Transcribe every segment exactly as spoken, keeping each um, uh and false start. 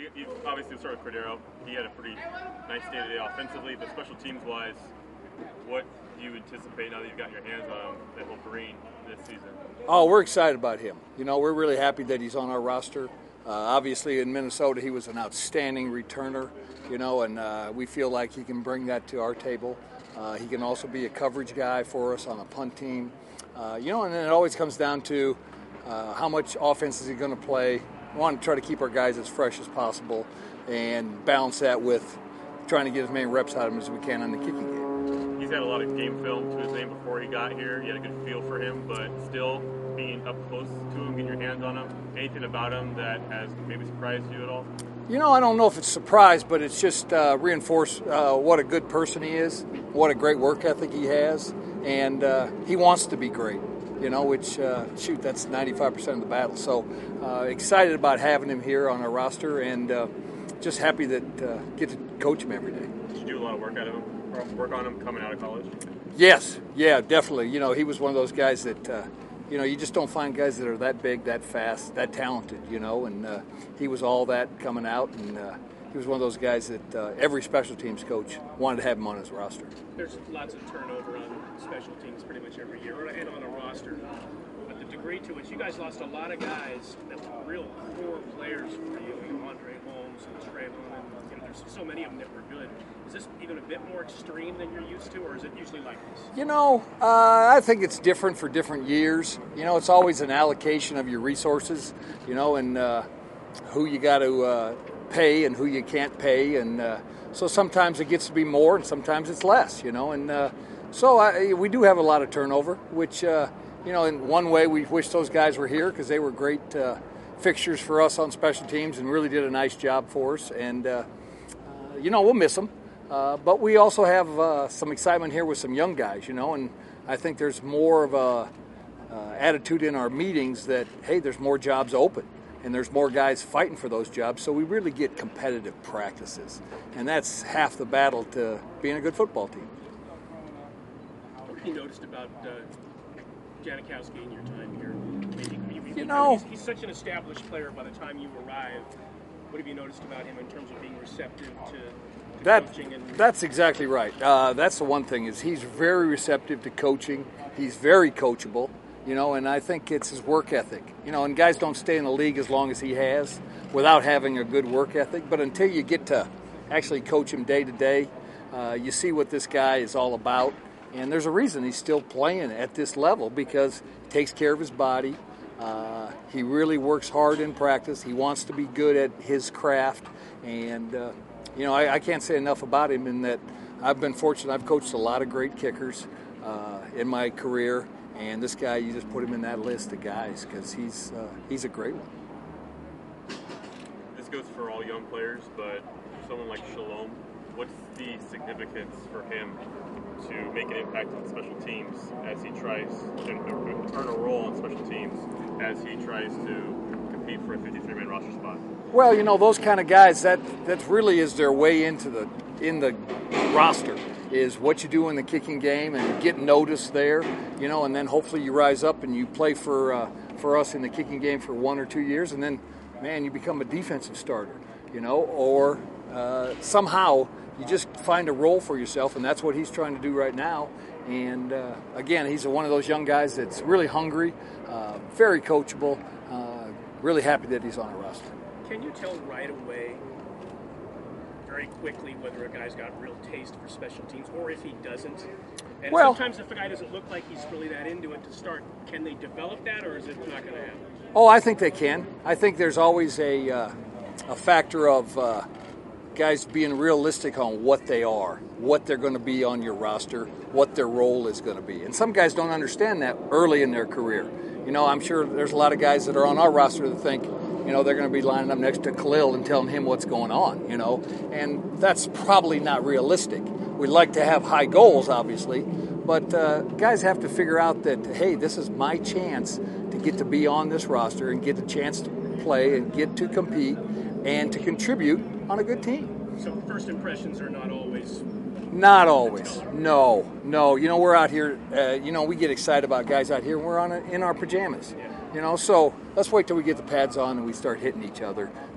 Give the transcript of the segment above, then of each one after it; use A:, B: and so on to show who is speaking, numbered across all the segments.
A: you obviously start with Cordero. He had a pretty nice day-to-day offensively, but special teams-wise, what do you anticipate now that you've got your hands on him at Wolverine this season?
B: Oh, we're excited about him. You know, we're really happy that he's on our roster. Uh, obviously, in Minnesota, he was an outstanding returner, you know, and uh, we feel like he can bring that to our table. Uh, he can also be a coverage guy for us on a punt team. Uh, you know, and then it always comes down to uh, how much offense is he going to play. We want to try to keep our guys as fresh as possible and balance that with trying to get as many reps out of him as we can on the kicking game.
A: He's had a lot of game film to his name before he got here. You had a good feel for him, but still being up close to him, getting your hands on him, anything about him that has maybe surprised you at all?
B: You know, I don't know if it's surprise, but it's just uh, reinforced uh, what a good person he is, what a great work ethic he has, and uh, he wants to be great, you know, which, uh, shoot, that's ninety-five percent of the battle. So uh, excited about having him here on our roster, and uh, just happy that uh, get to coach him every day.
A: Did you do a lot of work out of him, or work on him coming out of college?
B: Yes, yeah, definitely. You know, he was one of those guys that, uh, you know, you just don't find guys that are that big, that fast, that talented, you know, and uh, he was all that coming out, and uh, he was one of those guys that uh, every special teams coach wanted to have him on his roster.
C: There's lots of turnover on special teams pretty much every year, and on a roster. But the degree to which you guys lost a lot of guys that were real core players for you, you know, Andre Holmes and Trayvon, and you know, there's so many of them that were good. Is this even a bit more extreme than you're used to, or is it usually like this?
B: You know, uh, I think it's different for different years. You know, it's always an allocation of your resources, you know, and uh, who you got to uh, pay and who you can't pay. And uh, so sometimes it gets to be more and sometimes it's less, you know. And uh, so I, we do have a lot of turnover, which, uh, you know, in one way we wish those guys were here because they were great uh, fixtures for us on special teams and really did a nice job for us. And, uh, uh, you know, we'll miss them. Uh, but we also have uh, some excitement here with some young guys, you know, and I think there's more of a uh, attitude in our meetings that, hey, there's more jobs open and there's more guys fighting for those jobs, so we really get competitive practices. And that's half the battle to being a good football team.
C: What have you noticed about uh, Janikowski in your time here? Maybe, maybe,
B: You know,
C: he's, he's such an established player by the time you arrive. What have you noticed about him in terms of being receptive to
B: That,
C: and
B: that's exactly right. Uh, that's the one thing is he's very receptive to coaching. He's very coachable, you know, and I think it's his work ethic. You know, and guys don't stay in the league as long as he has without having a good work ethic. But until you get to actually coach him day to day, uh, you see what this guy is all about. And there's a reason he's still playing at this level because he takes care of his body. Uh, he really works hard in practice. He wants to be good at his craft. And, uh, you know, I, I can't say enough about him in that I've been fortunate. I've coached a lot of great kickers uh, in my career. And this guy, you just put him in that list of guys because he's, uh, he's a great one.
A: This goes for all young players, but for someone like Shalom, what's the significance for him to make an impact on special teams as he tries to earn a role on special teams as he tries to compete for a fifty-three man roster spot?
B: Well, you know, those kind of guys, that that really is their way into the in the roster, is what you do in the kicking game and get noticed there, you know, and then hopefully you rise up and you play for uh, for us in the kicking game for one or two years, and then, man, you become a defensive starter, you know, or uh, somehow you just find a role for yourself, and that's what he's trying to do right now. And, uh, again, he's one of those young guys that's really hungry, uh, very coachable, uh, really happy that he's on our roster.
C: Can you tell right away, very quickly, whether a guy's got real taste for special teams or if he doesn't? And
B: well,
C: sometimes if a guy doesn't look like he's really that into it to start, can they develop that, or is it not going to happen?
B: Oh, I think they can. I think there's always a, uh, a factor of uh, guys being realistic on what they are, what they're going to be on your roster, what their role is going to be. And some guys don't understand that early in their career. You know, I'm sure there's a lot of guys that are on our roster that think, you know, they're going to be lining up next to Khalil and telling him what's going on, you know. And that's probably not realistic. We'd like to have high goals, obviously. But uh, guys have to figure out that, hey, this is my chance to get to be on this roster and get a chance to play and get to compete and to contribute on a good team.
C: So first impressions are not always...
B: Not always. No, no. You know, we're out here, uh, you know, we get excited about guys out here, and we're on a, in our pajamas.
C: Yeah.
B: You know, so let's wait till we get the pads on and we start hitting each other.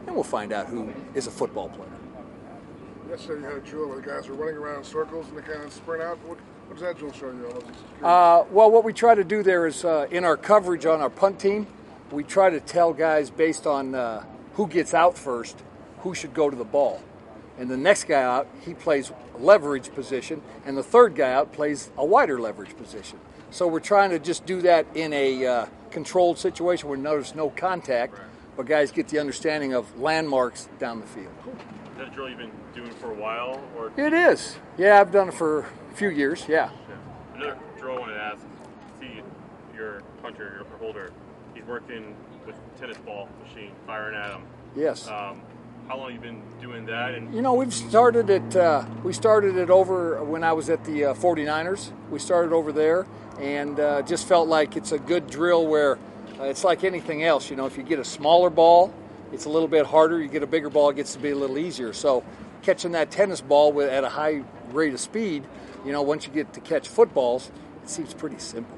B: and we'll find out who is a football player.
D: Yesterday you had a drill where the guys were running around in circles and they kind of sprint out. What, what does that drill show you?
B: Uh, well, what we try to do there is uh, in our coverage on our punt team, we try to tell guys based on uh, who gets out first, who should go to the ball. And the next guy out, he plays leverage position, and the third guy out plays a wider leverage position. So we're trying to just do that in a uh, controlled situation where there's no contact, but guys get the understanding of landmarks down the field.
A: Is that a drill you've been doing for a while? Or
B: It is. Yeah, I've done it for a few years, yeah.
A: yeah. Another drill I wanted to ask, see your punter, your holder, he's working with tennis ball machine, firing at him.
B: Yes.
A: Um, how long have you been doing that? And
B: You know, we've started it, uh, we started it over when I was at the uh, forty-niners. We started over there and uh, just felt like it's a good drill where uh, it's like anything else. You know, if you get a smaller ball, it's a little bit harder. You get a bigger ball, it gets to be a little easier. So catching that tennis ball with, at a high rate of speed, you know, once you get to catch footballs, it seems pretty simple.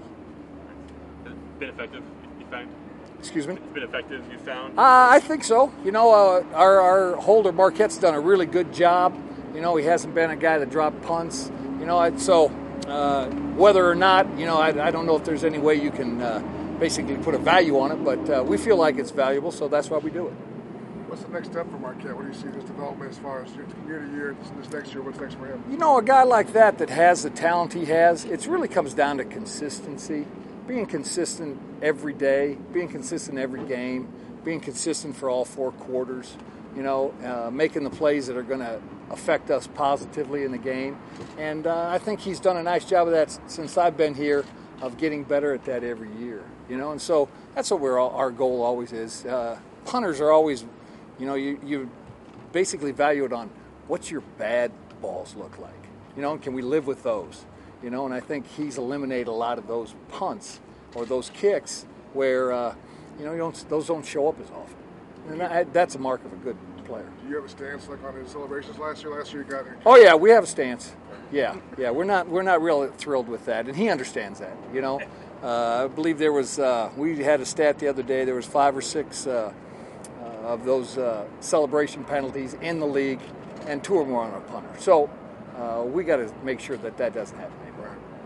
A: has it been effective, you find?
B: Excuse me?
A: It's been effective, you found?
B: Uh, I think so. You know, uh, our, our holder Marquette's done a really good job. You know, he hasn't been a guy that dropped punts. You know, I, so uh, whether or not, you know, I, I don't know if there's any way you can uh, basically put a value on it, but uh, we feel like it's valuable, so that's why we do it.
D: What's the next step for Marquette? What do you see this development as far as year to year, this, this next year, what's next for him?
B: You know, a guy like that that has the talent he has, it really comes down to consistency. Being consistent every day, being consistent every game, being consistent for all four quarters, you know, uh, making the plays that are going to affect us positively in the game. And uh, I think he's done a nice job of that since I've been here, of getting better at that every year, you know. And so that's what we're all, our goal always is. Uh, punters are always, you know, you, you basically value it on what's your bad balls look like, you know, and can we live with those? You know, and I think he's eliminated a lot of those punts or those kicks where, uh, you know, you don't, those don't show up as often. And that, that's a mark of a good player.
D: Do you have a stance like on his celebrations last year? Last year you got it.
B: Oh yeah, we have a stance. Yeah, yeah, we're not we're not real thrilled with that, and he understands that. You know, uh, I believe there was uh, we had a stat the other day. There was five or six uh, uh, of those uh, celebration penalties in the league, and two or more on a punter. So uh, we got to make sure that that doesn't happen anymore.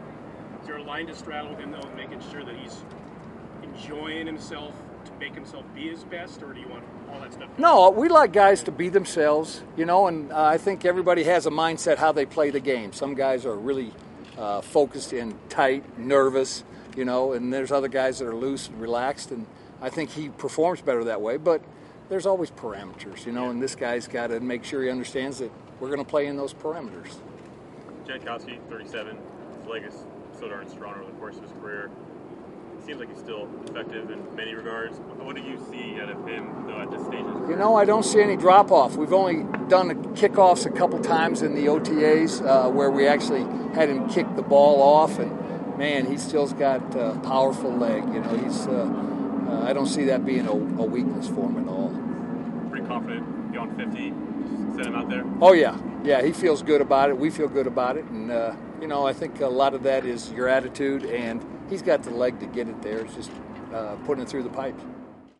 C: Is there a line to straddle with him, though, and making sure that he's enjoying himself to make himself be his best, or do you want all that stuff?
B: No, we like guys to be themselves, you know, and uh, I think everybody has a mindset how they play the game. Some guys are really uh, focused and tight, nervous, you know, and there's other guys that are loose and relaxed, and I think he performs better that way, but there's always parameters, you know, and this guy's got to make sure he understands that we're going to play in those parameters.
A: Jankowski, thirty-seven, his leg is so darn strong over the course of his career. It seems like he's still effective in many regards. What do you see out of him, though, at this stage?
B: You know, I don't see any drop-off. We've only done the kickoffs a couple times in the O T As uh, where we actually had him kick the ball off, and, man, he still's got a powerful leg. You know, he's. Uh, uh, I don't see that being a, a weakness for him at all.
A: Pretty confident beyond fifty. Set him out there.
B: Oh, yeah. Yeah, he feels good about it. We feel good about it. And, uh, you know, I think a lot of that is your attitude, and he's got the leg to get it there. It's just uh, putting it through the pipes.